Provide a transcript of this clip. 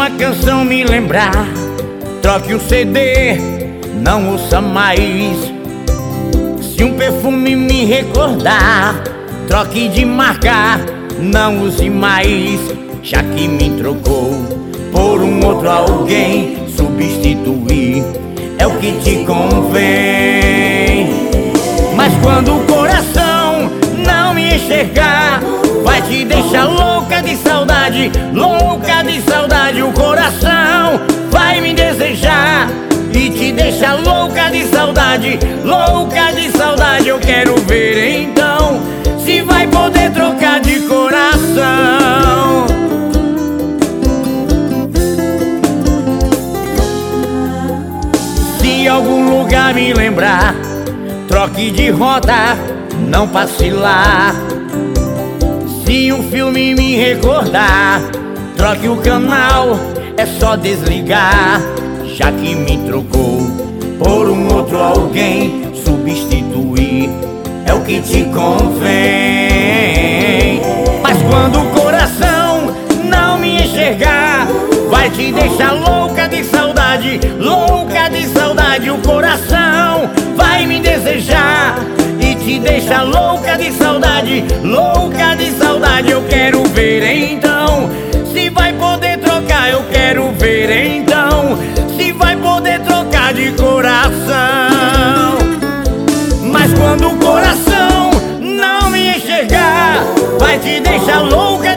uma canção me lembrar, troque o CD, não ouça mais. Se um perfume me recordar, troque de marca, não use mais. Já que me trocou por um outro alguém, substituir é o que te convém. Mas quando o coração não me enxergar, vai te deixar louca de saudade, louca de saudade. O coração vai me desejar e te deixa louca de saudade, louca de saudade. Eu quero ver então se vai poder trocar de coração. Se algum lugar me lembrar, troque de rota, não passe lá. Se um filme me recordar, troque o canal, é só desligar. Já que me trocou por um outro alguém, substituir é o que te convém. Mas quando o coração não me enxergar, vai te deixar louca de saudade, louca de saudade. O coração vai me desejar e te deixa louca de saudade, louca de saudade. Eu quero ver então se vai poder trocar. Eu quero ver então se vai poder trocar de coração. Mas quando o coração não me enxergar, vai te deixar louca